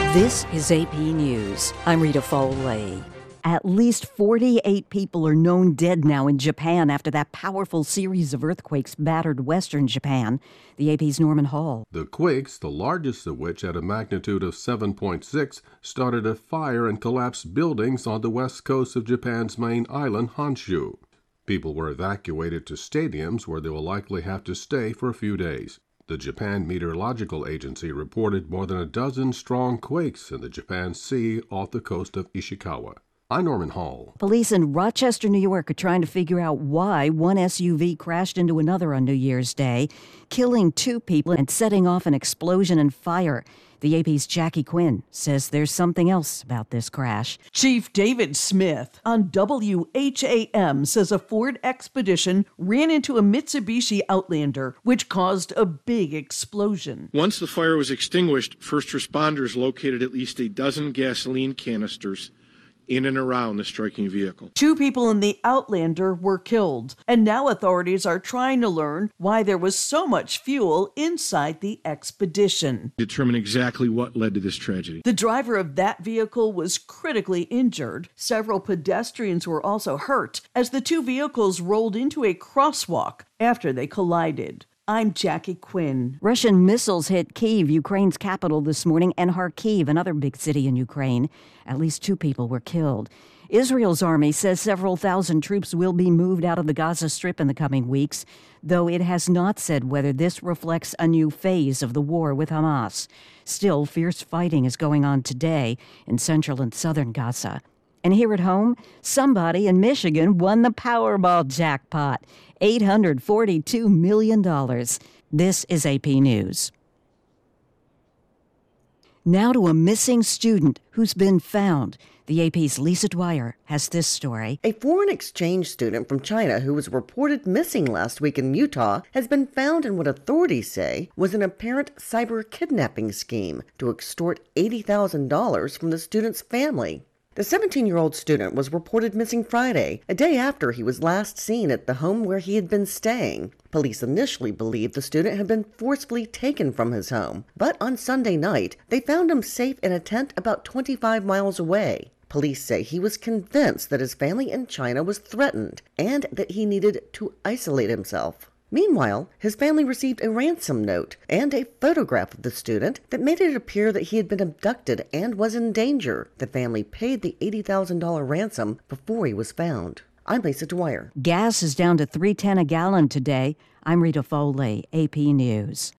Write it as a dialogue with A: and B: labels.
A: This is AP News. I'm Rita Foley. At least 48 people are known dead now in Japan after that powerful series of earthquakes battered western Japan. The AP's Norman Hall.
B: The quakes, the largest of which at a magnitude of 7.6, started a fire and collapsed buildings on the west coast of Japan's main island, Honshu. People were evacuated to stadiums where they will likely have to stay for a few days. The Japan Meteorological Agency reported more than a dozen strong quakes in the Japan Sea off the coast of Ishikawa. I'm Norman Hall.
A: Police in Rochester, New York are trying to figure out why one SUV crashed into another on New Year's Day, killing 2 people and setting off an explosion and fire. The AP's Jackie Quinn says there's something else about this crash.
C: Chief David Smith on WHAM says a Ford Expedition ran into a Mitsubishi Outlander, which caused a big explosion.
D: Once the fire was extinguished, first responders located at least a dozen gasoline canisters in and around the striking vehicle.
C: 2 people in the Outlander were killed, and now authorities are trying to learn why there was so much fuel inside the Expedition.
D: Determine exactly what led to this tragedy.
C: The driver of that vehicle was critically injured. Several pedestrians were also hurt as the 2 vehicles rolled into a crosswalk after they collided. I'm Jackie Quinn.
A: Russian missiles hit Kyiv, Ukraine's capital, this morning, and Kharkiv, another big city in Ukraine. At least 2 people were killed. Israel's army says several thousand troops will be moved out of the Gaza Strip in the coming weeks, though it has not said whether this reflects a new phase of the war with Hamas. Still, fierce fighting is going on today in central and southern Gaza. And here at home, somebody in Michigan won the Powerball jackpot, $842 million. This is AP News. Now to a missing student who's been found. The AP's Lisa Dwyer has this story.
E: A foreign exchange student from China who was reported missing last week in Utah has been found in what authorities say was an apparent cyber kidnapping scheme to extort $80,000 from the student's family. The 17-year-old student was reported missing Friday, a day after he was last seen at the home where he had been staying. Police initially believed the student had been forcefully taken from his home, but on Sunday night, they found him safe in a tent about 25 miles away. Police say he was convinced that his family in China was threatened and that he needed to isolate himself. Meanwhile, his family received a ransom note and a photograph of the student that made it appear that he had been abducted and was in danger. The family paid the $80,000 ransom before he was found. I'm Lisa Dwyer.
A: Gas is down to $3.10 a gallon today. I'm Rita Foley, AP News.